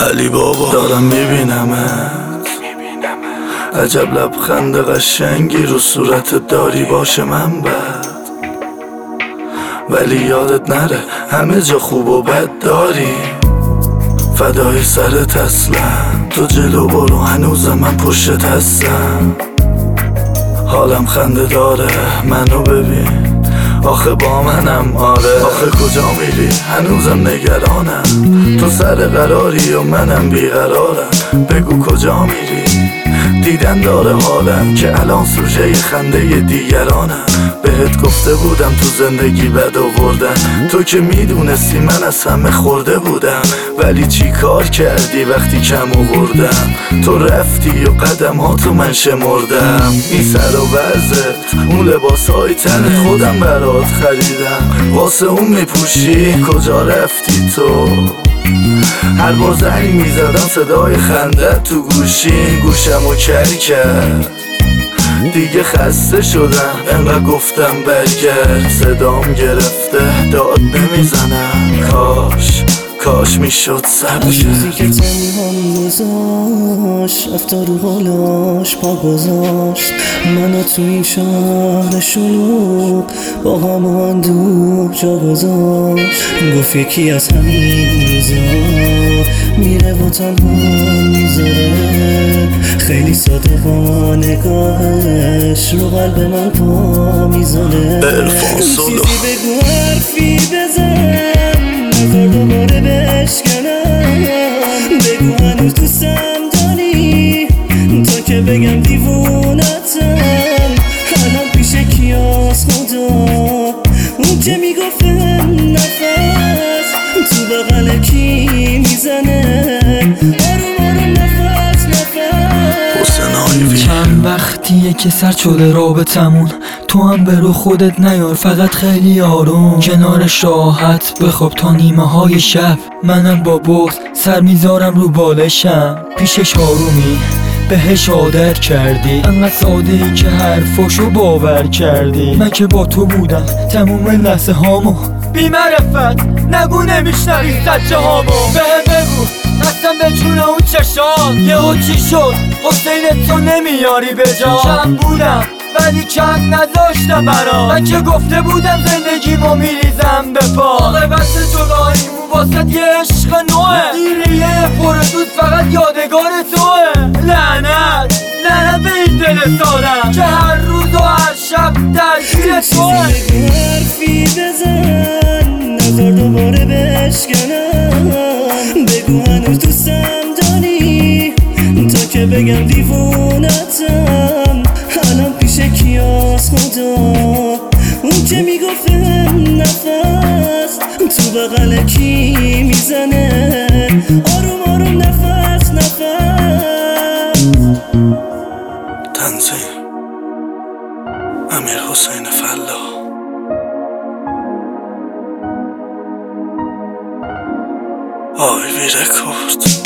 علی بابا دارم میبینمت، عجب لبخند قشنگی رو صورتت داری، باشه من بد ولی یادت نره همه جا خوب و بد داری. فدای سرت اصلا، تو جلو برو هنوزم من پشتت هستم. حالم خنده داره منو ببین، آخه با منم آره. آخه کجا میری هنوزم نگرانم، تو سر قراری و منم بیقرارم. بگو کجا میری، دیدن داره حالم که الان سوژه خنده دیگرانم. بهت گفته بودم تو زندگی بد آوردن، تو که میدونستی من از همه خورده بودم. ولی چی کار کردی وقتی کم آوردم، تو رفتی و قدم ها تو من شمردم. این سر و وزت اون لباس های تنت خودم برات خریدم، واسه اون میپوشی کجا رفتی تو. هر بار زنگ میزدم صدای خندت تو گوشمو کری کرد. دیگه خسته شدم انقدر گفتم برگرد، صدام گرفته داد نمیزنم. کاش میشد صبر روزی که تنهام گذاشت، رفتا رو حالاش پا گذاشت، منو تو این شهر شلوغ با غم و اندوه جا گذاشت. گفت یکی از همین روزا میره و تنها میذاره، خیلی ساده با نگاهش رو قلب من پا میذاره. چیزی بگو حرفی بزن، نظر دوباره بشکنم، بگو هنوز دوستم داری تا که بگم دیوونتم. الان پیش کیاس خدا اون که میگفت نفس تو بغل کی میزنه، آروم نفس چند وقتیه که سر شده رابطمون، تو هم برو خودت نیار فقط خیلی آروم. کنارش راحت بخواب تا نیمه های شب، منم با بغض سر میذارم رو بالشم. پیشش آرومی بهش عادت کردی، انقدر ساده ای که حرفاشو باور کردی. من که با تو بودم تموم لحظه هامو، بی معرفت نگو نمیشنوی سچه هامو. بهم بگو قسم به جون اون چشام، یهو چی شد حسین تو نمیاری به جا. کم بودم ولی کم نذاشتم برام، من که گفته بودم زندگیمو میریزم به پا. عاقبت جداییمون واسه یه عشق نوه، دیریه پردود فقط یادگار توه. لعنت به این دل سادم که هر روز و هر شب درگیر توه. چیزی حرفی بزن، نظر دوباره بشکنم، بگو هنوز دوستم داری تا که بگم دیوونتم. الان پیش کیاس خدا اون که میگفت نفس تو بغل کی میزنه، آروم نفس تنظیم امیر حسین فلاح. آیوی رکورد.